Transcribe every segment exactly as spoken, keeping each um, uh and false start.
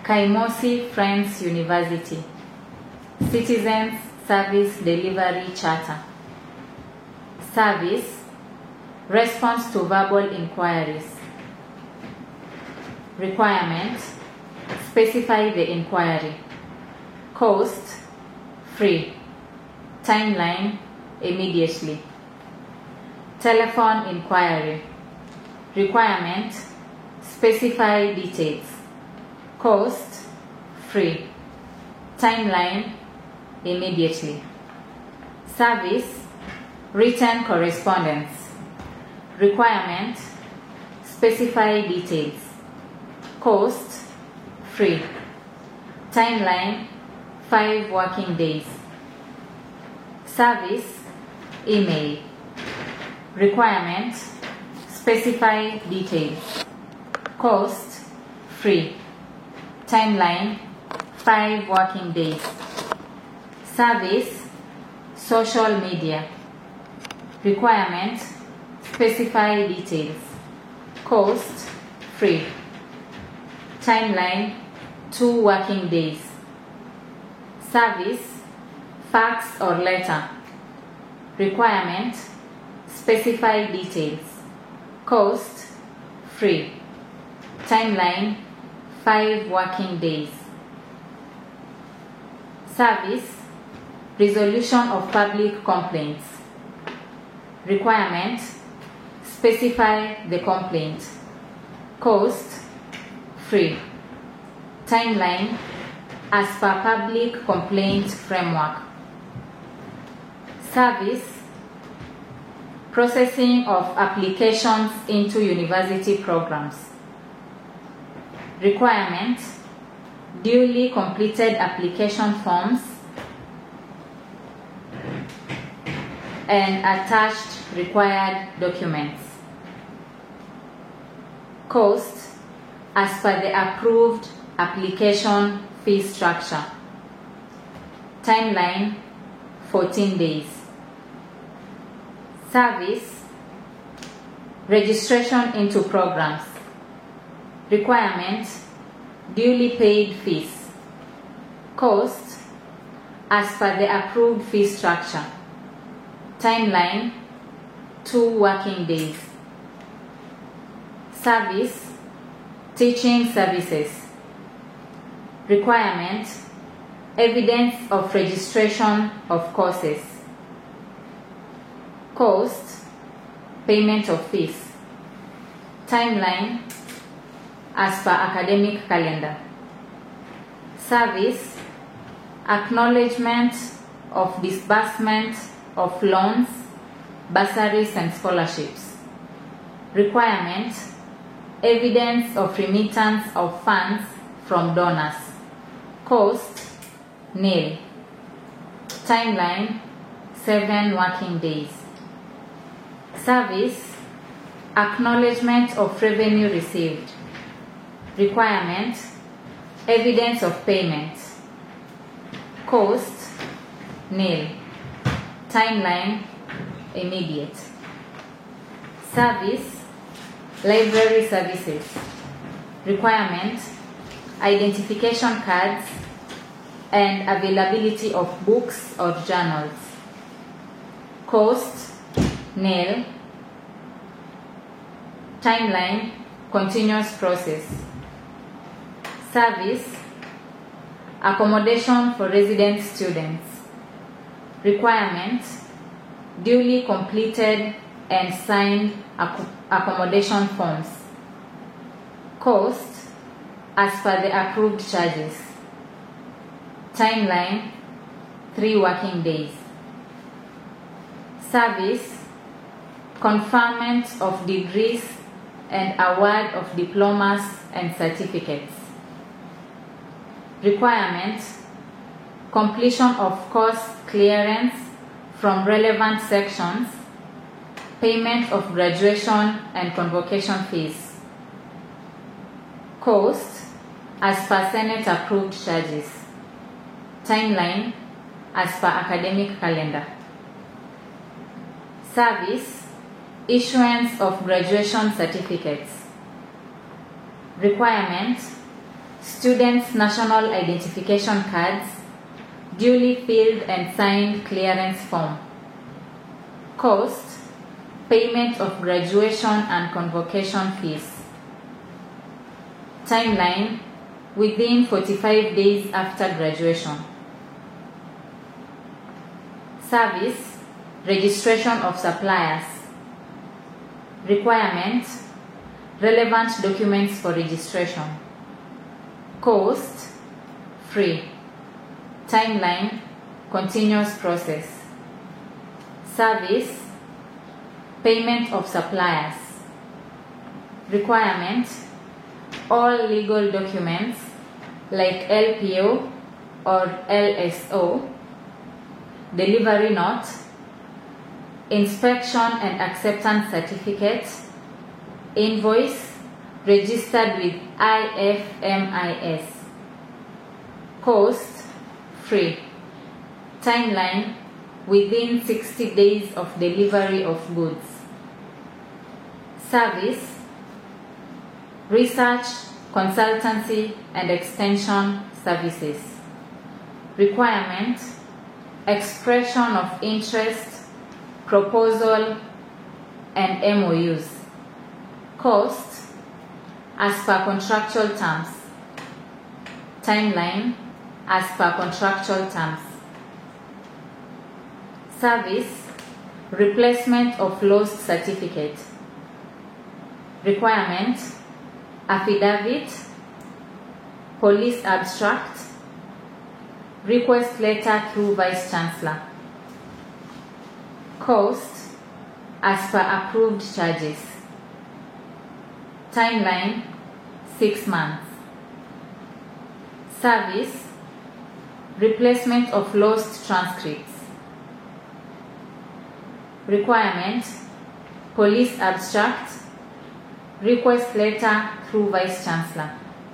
Kaimosi Friends University, Citizens Service Delivery Charter. Service, response to verbal inquiries. Requirement, specify the inquiry. Cost, free. Timeline, immediately. Telephone inquiry. Requirement, specify details. Cost, free. Timeline, immediately. Service, written correspondence. Requirement, specify details. Cost, free. Timeline, five working days. Service, email. Requirement, specify details. Cost, free. Timeline, five working days. Service, social media. Requirement, specify details. Cost, free. Timeline, two working days. Service, fax or letter. Requirement, specify details. Cost, free. Timeline, five working days. Service, resolution of public complaints. Requirement, specify the complaint. Cost, free. Timeline, as per public complaint framework. Service, processing of applications into university programs. Requirement, duly completed application forms and attached required documents. Cost, as per the approved application fee structure. Timeline, fourteen days. Service, registration into programs. Requirement, duly paid fees. Cost, as per the approved fee structure. Timeline, two working days. Service, teaching services. Requirement, evidence of registration of courses. Cost, payment of fees. Timeline, as per academic calendar. Service, acknowledgement of disbursement of loans, bursaries and scholarships. Requirement, evidence of remittance of funds from donors. Cost, nil. Timeline, seven working days. Service, acknowledgement of revenue received. Requirement, evidence of payment. Cost, nil. Timeline, immediate. Service, library services. Requirement, identification cards and availability of books or journals. Cost, nil. Timeline, continuous process. Service, accommodation for resident students. Requirement, duly completed and signed ac accommodation forms. Cost, as per the approved charges. Timeline, three working days. Service, conferment of degrees and award of diplomas and certificates. Requirement, completion of course clearance from relevant sections, payment of graduation and convocation fees. Cost, as per Senate approved charges. Timeline, as per academic calendar. Service, issuance of graduation certificates. Requirement, students' national identification cards, duly filled and signed clearance form. Cost, payment of graduation and convocation fees. Timeline, within forty-five days after graduation. Service, registration of suppliers. Requirement, relevant documents for registration. Cost, free. Timeline, continuous process. Service, payment of suppliers. Requirement, all legal documents like L P O or L S O, delivery note, inspection and acceptance certificate, invoice registered with I F M I S. Cost, free. Timeline, within sixty days of delivery of goods. Service, research, consultancy and extension services. Requirement, expression of interest, proposal and M O Us. Cost, as per contractual terms. Timeline, as per contractual terms. Service, replacement of lost certificate. Requirement, affidavit, police abstract, request letter through Vice Chancellor. Cost, as per approved charges. Timeline, six months. Service, replacement of lost transcripts. Requirement, police abstract, request letter through Vice Chancellor.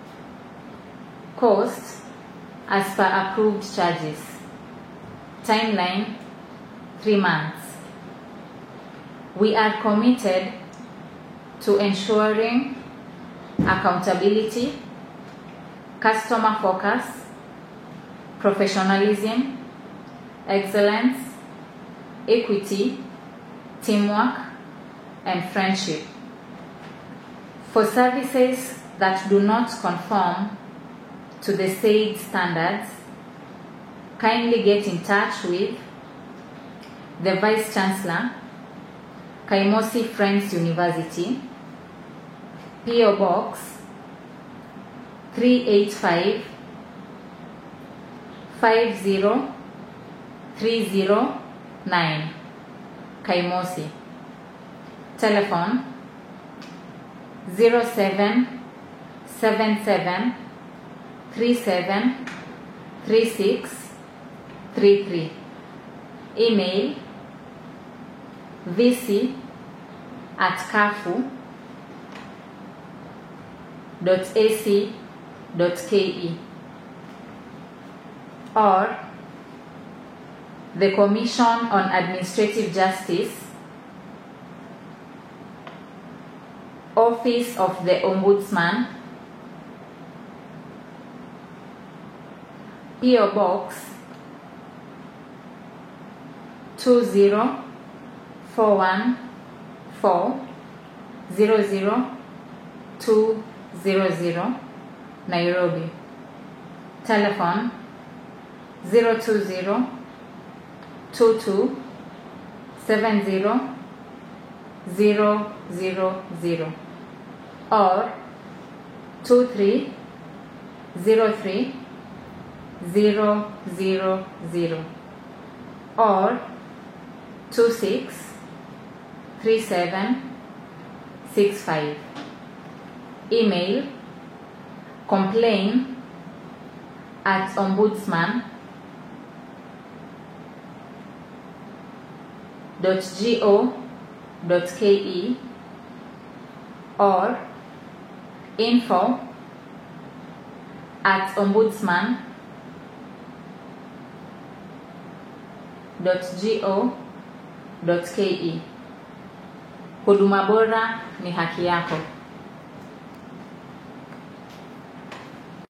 Cost, as per approved charges. Timeline, three months. We are committed to ensuring accountability, customer focus, professionalism, excellence, equity, teamwork, and friendship. For services that do not conform to the said standards, kindly get in touch with the Vice Chancellor, Kaimosi Friends University, P O Box three eight five, five zero three zero nine, Kaimosi. Telephone zero seven seven seven three seven three six three three. Email vc at kafu dot a c dot k e or the Commission on Administrative Justice, Office of the Ombudsman, P O Box two zero four one four zero zero two zero zero, Nairobi. Telephone zero two zero two two seven zero zero zero zero or two three zero three zero zero zero or two six three seven six five. Email complain at ombudsman dot go dot ke or info at ombudsman dot go dot ke. Huduma bora ni haki yako.